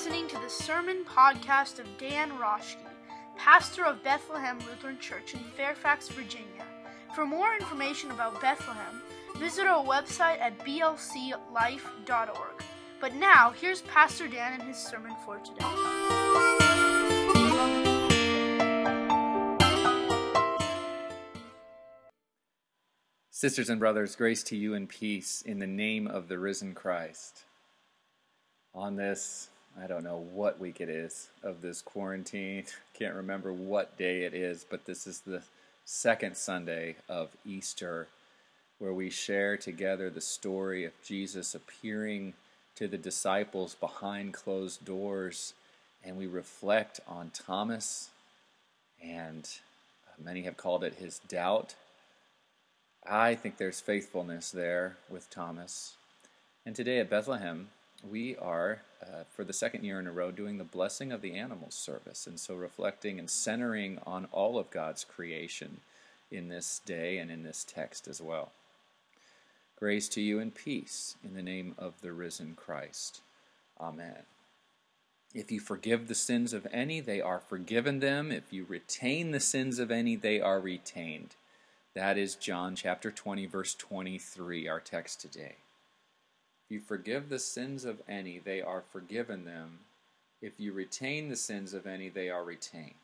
listening to the sermon podcast of Dan Roschke, pastor of Bethlehem Lutheran Church in Fairfax, Virginia. For more information about Bethlehem, visit our website at blclife.org. But now, here's Pastor Dan and his sermon for today. Sisters and brothers, grace to you and peace in the name of the risen Christ. On this, I don't know what week it is of this quarantine. Can't remember what day it is, but this is the second Sunday of Easter, where we share together the story of Jesus appearing to the disciples behind closed doors, and we reflect on Thomas, and many have called it his doubt. I think there's faithfulness there with Thomas. And today at Bethlehem, we are, for the second year in a row, doing the Blessing of the Animals service, and so reflecting and centering on all of God's creation in this day and in this text as well. Grace to you and peace in the name of the risen Christ. Amen. If you forgive the sins of any, they are forgiven them. If you retain the sins of any, they are retained. That is John chapter 20, verse 23, our text today. If you forgive the sins of any, they are forgiven them. If you retain the sins of any, they are retained.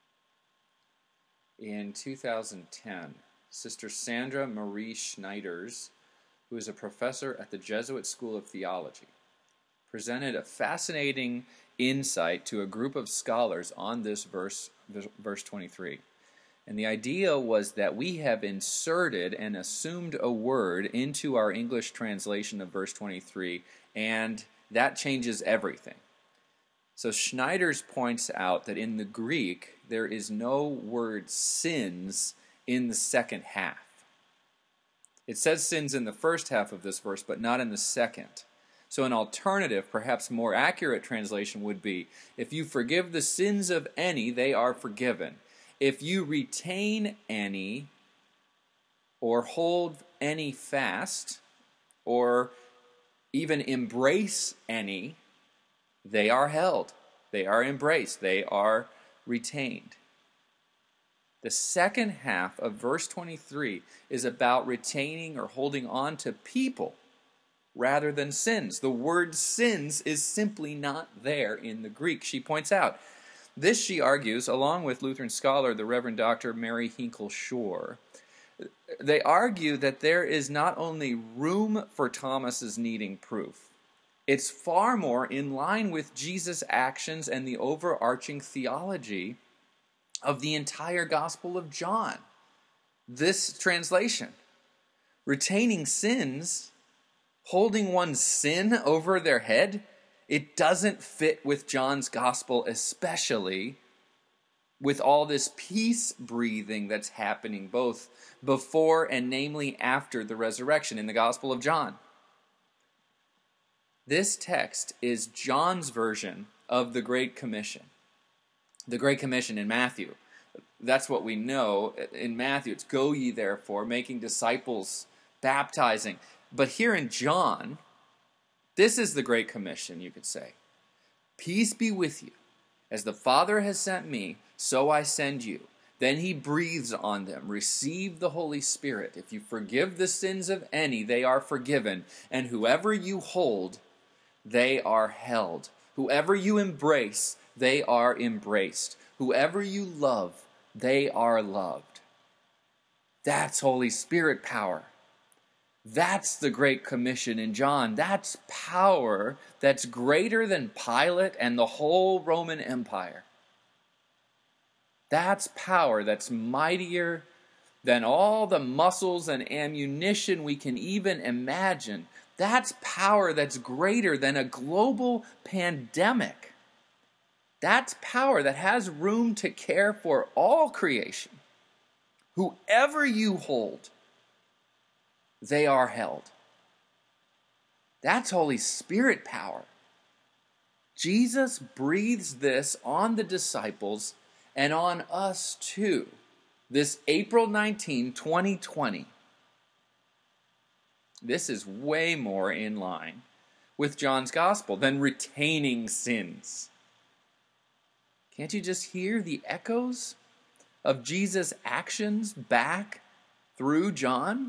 In 2010, Sister Sandra Marie Schneiders, who is a professor at the Jesuit School of Theology, presented a fascinating insight to a group of scholars on this verse 23. And the idea was that we have inserted and assumed a word into our English translation of verse 23, and that changes everything. So Schneiders points out that in the Greek, there is no word sins in the second half. It says sins in the first half of this verse, but not in the second. So an alternative, perhaps more accurate translation would be, if you forgive the sins of any, they are forgiven. If you retain any, or hold any fast, or even embrace any, they are held, they are embraced, they are retained. The second half of verse 23 is about retaining or holding on to people rather than sins. The word sins is simply not there in the Greek, she points out. This, she argues, along with Lutheran scholar the Reverend Dr. Mary Hinkle Shore, they argue that there is not only room for Thomas's needing proof, it's far more in line with Jesus' actions and the overarching theology of the entire Gospel of John. This translation, retaining sins, holding one's sin over their head, it doesn't fit with John's gospel, especially with all this peace breathing that's happening both before and namely after the resurrection in the Gospel of John. This text is John's version of the Great Commission. The Great Commission in Matthew. That's what we know. In Matthew, it's go ye therefore, making disciples, baptizing. But here in John, this is the Great Commission, you could say. Peace be with you. As the Father has sent me, so I send you. Then he breathes on them. Receive the Holy Spirit. If you forgive the sins of any, they are forgiven. And whoever you hold, they are held. Whoever you embrace, they are embraced. Whoever you love, they are loved. That's Holy Spirit power. That's the Great Commission in John. That's power that's greater than Pilate and the whole Roman Empire. That's power that's mightier than all the muscles and ammunition we can even imagine. That's power that's greater than a global pandemic. That's power that has room to care for all creation. Whoever you hold, they are held. That's Holy Spirit power. Jesus breathes this on the disciples and on us too, this April 19, 2020. This is way more in line with John's gospel than retaining sins. Can't you just hear the echoes of Jesus' actions back through John?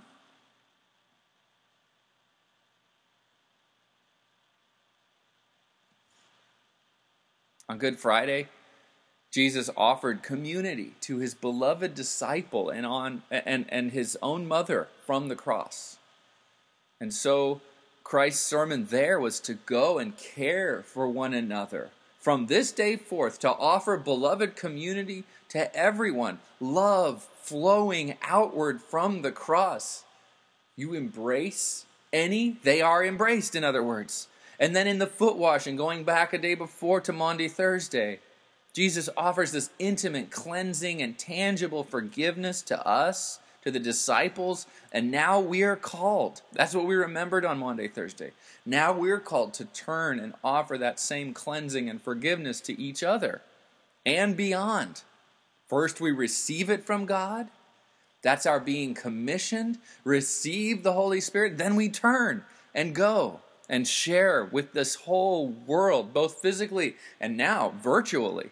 On Good Friday, Jesus offered community to his beloved disciple and his own mother from the cross. And so Christ's sermon there was to go and care for one another from this day forth, to offer beloved community to everyone, love flowing outward from the cross. You embrace any, they are embraced, in other words. And then in the foot washing, going back a day before to Maundy Thursday, Jesus offers this intimate cleansing and tangible forgiveness to us, to the disciples, and now we are called. That's what we remembered on Maundy Thursday. Now we're called to turn and offer that same cleansing and forgiveness to each other and beyond. First, we receive it from God. That's our being commissioned. Receive the Holy Spirit. Then we turn and go and share with this whole world, both physically and now virtually.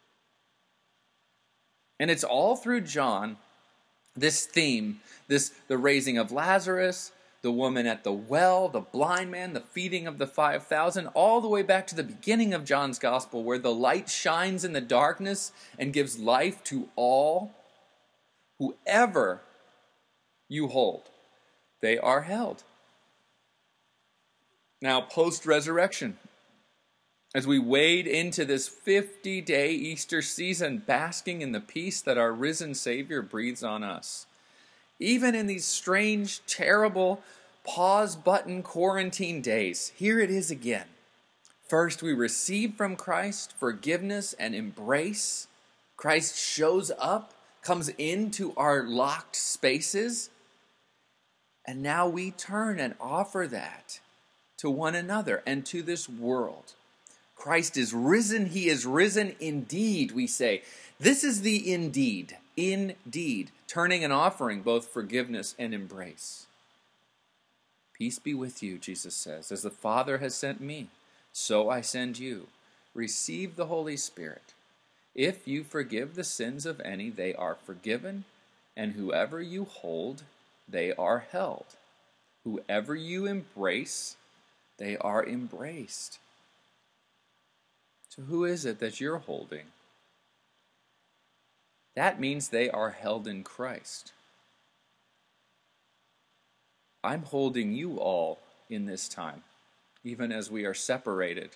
And it's all through John, this theme, the raising of Lazarus, the woman at the well, the blind man, the feeding of the 5,000, all the way back to the beginning of John's gospel, where the light shines in the darkness and gives life to all. Whoever you hold, they are held. Now, post-resurrection, as we wade into this 50-day Easter season, basking in the peace that our risen Savior breathes on us, even in these strange, terrible, pause-button quarantine days, here it is again. First, we receive from Christ forgiveness and embrace. Christ shows up, comes into our locked spaces, and now we turn and offer that to one another and to this world. Christ is risen. He is risen indeed, we say. This is the indeed, turning and offering both forgiveness and embrace. Peace be with you, Jesus says. As the Father has sent me, so I send you. Receive the Holy Spirit. If you forgive the sins of any, they are forgiven, and whoever you hold, they are held. Whoever you embrace, they are embraced. So who is it that you're holding? That means they are held in Christ. I'm holding you all in this time, even as we are separated.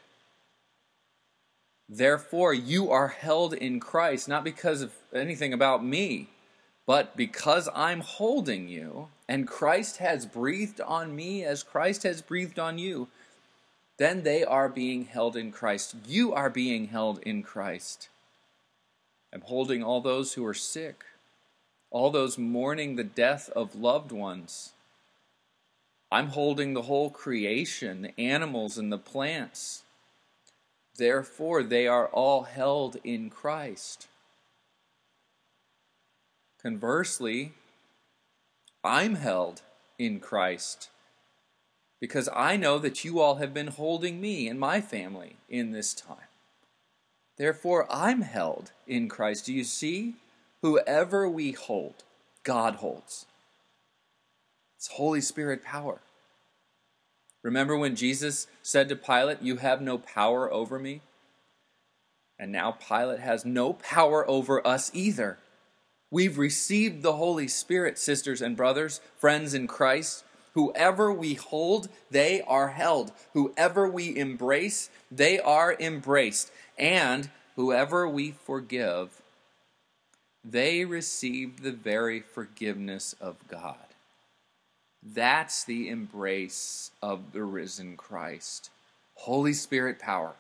Therefore, you are held in Christ, not because of anything about me, but because I'm holding you, and Christ has breathed on me as Christ has breathed on you, then they are being held in Christ. You are being held in Christ. I'm holding all those who are sick, all those mourning the death of loved ones. I'm holding the whole creation, the animals and the plants. Therefore, they are all held in Christ. Conversely, I'm held in Christ because I know that you all have been holding me and my family in this time. Therefore, I'm held in Christ. Do you see? Whoever we hold, God holds. It's Holy Spirit power. Remember when Jesus said to Pilate, "You have no power over me"? And now Pilate has no power over us either. We've received the Holy Spirit, sisters and brothers, friends in Christ. Whoever we hold, they are held. Whoever we embrace, they are embraced. And whoever we forgive, they receive the very forgiveness of God. That's the embrace of the risen Christ. Holy Spirit power.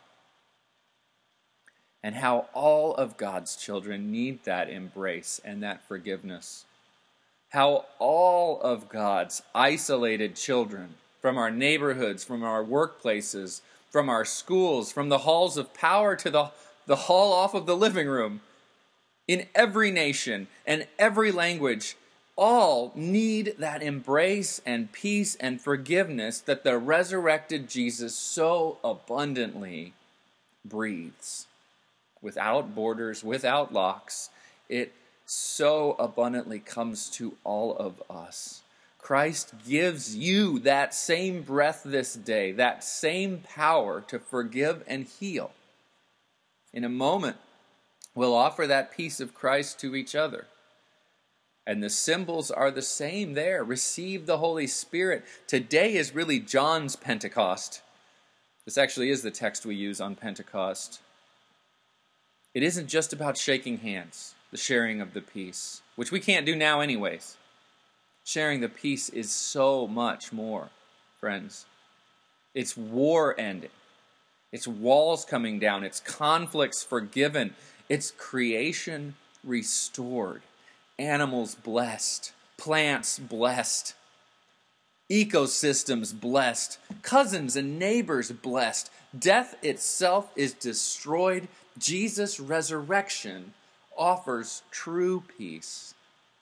And how all of God's children need that embrace and that forgiveness. How all of God's isolated children, from our neighborhoods, from our workplaces, from our schools, from the halls of power to the hall off of the living room, in every nation and every language, all need that embrace and peace and forgiveness that the resurrected Jesus so abundantly breathes. Without borders, without locks, it so abundantly comes to all of us. Christ gives you that same breath this day, that same power to forgive and heal. In a moment, we'll offer that peace of Christ to each other. And the symbols are the same there. Receive the Holy Spirit. Today is really John's Pentecost. This actually is the text we use on Pentecost. It isn't just about shaking hands, the sharing of the peace, which we can't do now anyways. Sharing the peace is so much more, friends. It's war ending. It's walls coming down. It's conflicts forgiven. It's creation restored. Animals blessed. Plants blessed. Ecosystems blessed. Cousins and neighbors blessed. Death itself is destroyed. Jesus' resurrection offers true peace.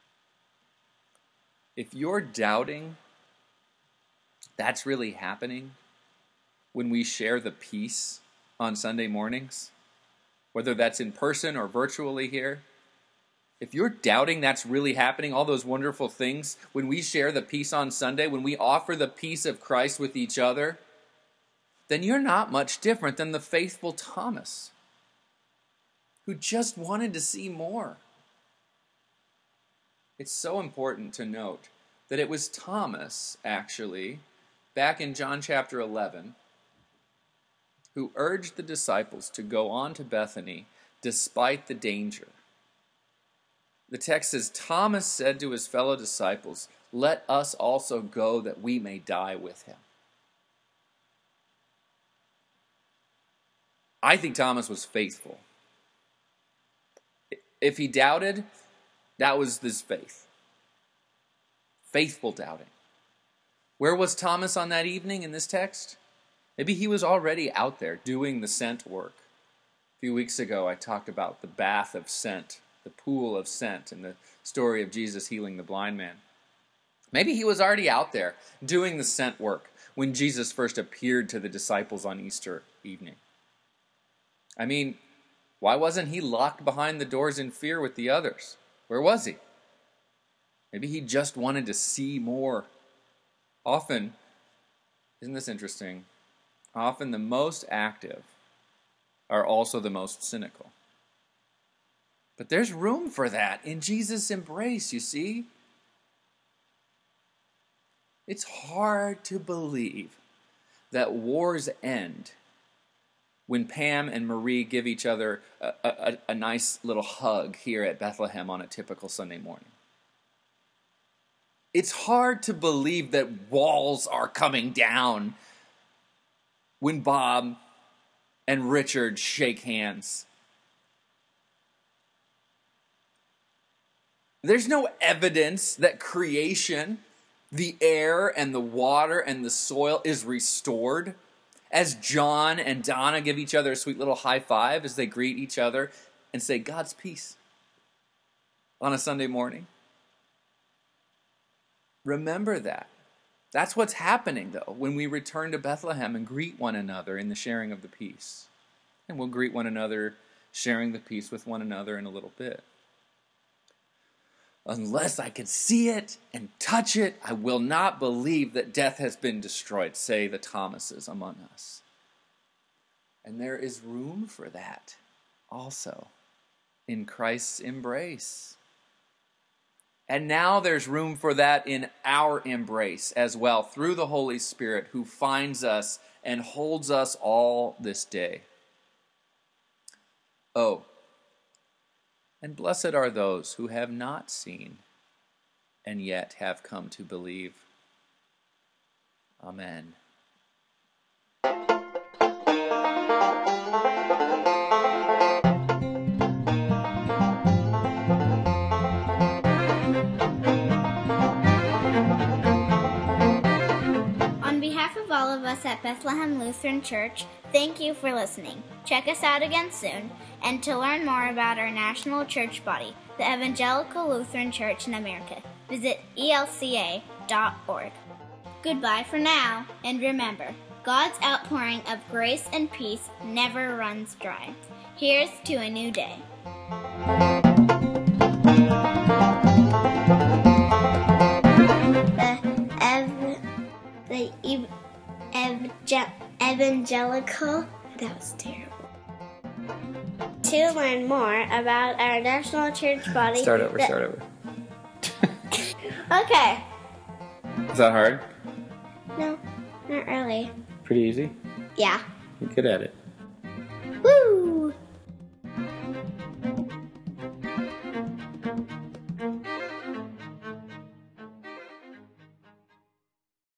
If you're doubting that's really happening when we share the peace on Sunday mornings, whether that's in person or virtually here, if you're doubting that's really happening, all those wonderful things, when we share the peace on Sunday, when we offer the peace of Christ with each other, then you're not much different than the faithful Thomas, who just wanted to see more. It's so important to note that it was Thomas, actually, back in John chapter 11, who urged the disciples to go on to Bethany despite the danger. The text says, Thomas said to his fellow disciples, "Let us also go that we may die with him." I think Thomas was faithful. If he doubted, that was his faith. Faithful doubting. Where was Thomas on that evening in this text? Maybe he was already out there doing the scent work. A few weeks ago, I talked about the bath of scent, the pool of scent, and the story of Jesus healing the blind man. Maybe he was already out there doing the scent work when Jesus first appeared to the disciples on Easter evening. I mean, why wasn't he locked behind the doors in fear with the others? Where was he? Maybe he just wanted to see more. Often, isn't this interesting? Often the most active are also the most cynical. But there's room for that in Jesus' embrace, you see. It's hard to believe that wars end when Pam and Marie give each other a nice little hug here at Bethlehem on a typical Sunday morning. It's hard to believe that walls are coming down when Bob and Richard shake hands. There's no evidence that creation, the air and the water and the soil is restored as John and Donna give each other a sweet little high five as they greet each other and say, "God's peace," on a Sunday morning. Remember that. That's what's happening, though, when we return to Bethlehem and greet one another in the sharing of the peace. And we'll greet one another, sharing the peace with one another in a little bit. Unless I can see it and touch it, I will not believe that death has been destroyed, say the Thomases among us. And there is room for that also in Christ's embrace. And now there's room for that in our embrace as well, through the Holy Spirit who finds us and holds us all this day. Oh, and blessed are those who have not seen and yet have come to believe. Amen. On behalf of all of us at Bethlehem Lutheran Church, thank you for listening. Check us out again soon, and to learn more about our national church body, the Evangelical Lutheran Church in America, visit elca.org. Goodbye for now, and remember, God's outpouring of grace and peace never runs dry. Here's to a new day. Evangelical. That was terrible. To learn more about our National Church body. Start over. Okay. Is that hard? No, not really. Pretty easy? Yeah. You're good at it.